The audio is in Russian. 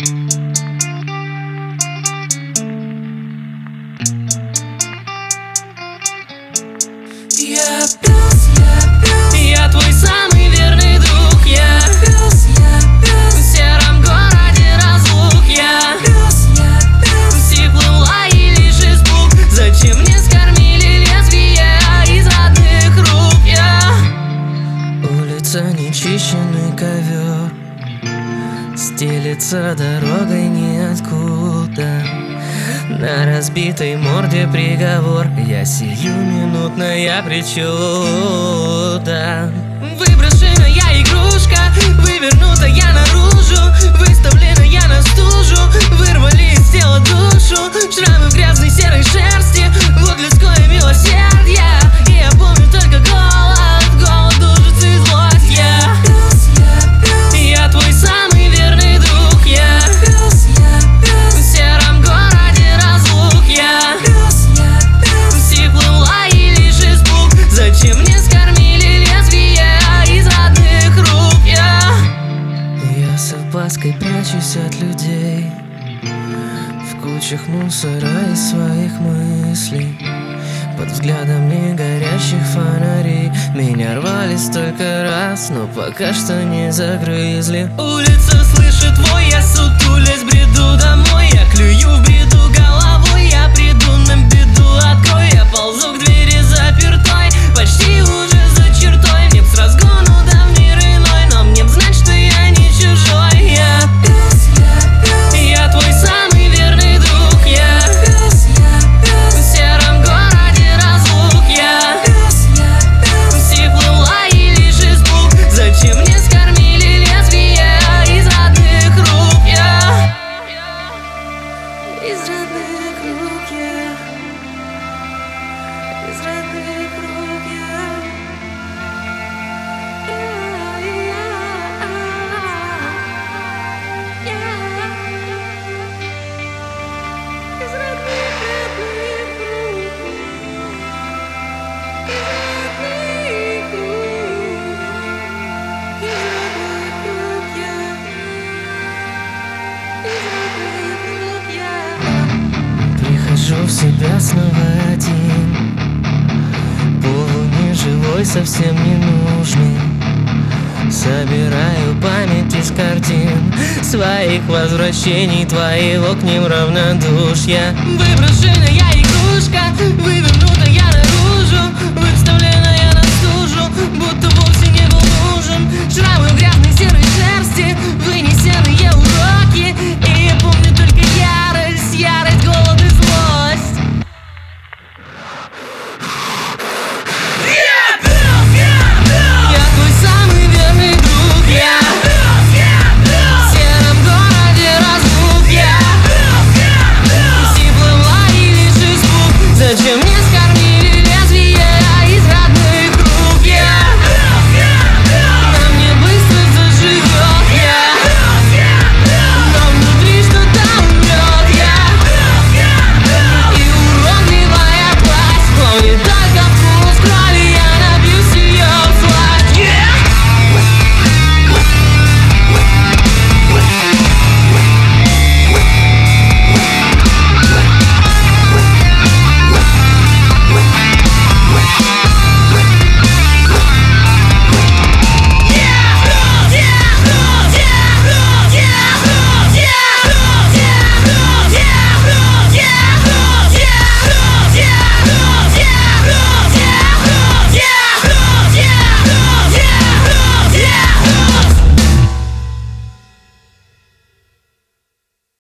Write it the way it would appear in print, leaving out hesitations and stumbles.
Я пес, я твой самый верный друг. Я пес, в сером городе разлук. Я пес, в сиплом лае лишь испуг. Зачем мне скормили лезвие из родных рук? Улица нечищенный ковер, стелется дорогой ниоткуда. На разбитой морде приговор, я сиюминутная причуда. Выброшенная игрушка, вывернутая наружу, выставленная на стужу. Вырвали из тела душу, шрамы в грязной серой шерсти, вот людское милосердие. И я помню только голод, ужас и злость. Я твой самый верный друг. Я в сером городе разлук. Я в сиплом лае лишь испуг. Зачем мне скормили лезвие из родных рук? Я с опаской прячусь от людей, в кучах мусора из своих мыслей, под взглядом негорящих фонарей. Меня рвали столько раз, но пока что не загрызли. Улица слышит твой, я сутулясь, бреду домой. Я клюю в бреду головой, я приду на беду, открой. Я ползу к двери запертой, почти уже за чертой. Мне б с разгону да в мир иной, но мне б знать, что я не чужой. Я твой самый верный друг. Я в сером городе разлук. Я в сиплом лае лишь испуг. Зачем мне скормили лезвие из родных рук? Из родных рук. Из родных рук. Прихожу в себя снова один, полунеживой, совсем не нужный. Собираю память из картин своих возвращений, твоего к ним равнодушья. Выброшенная игрушка, вывернутая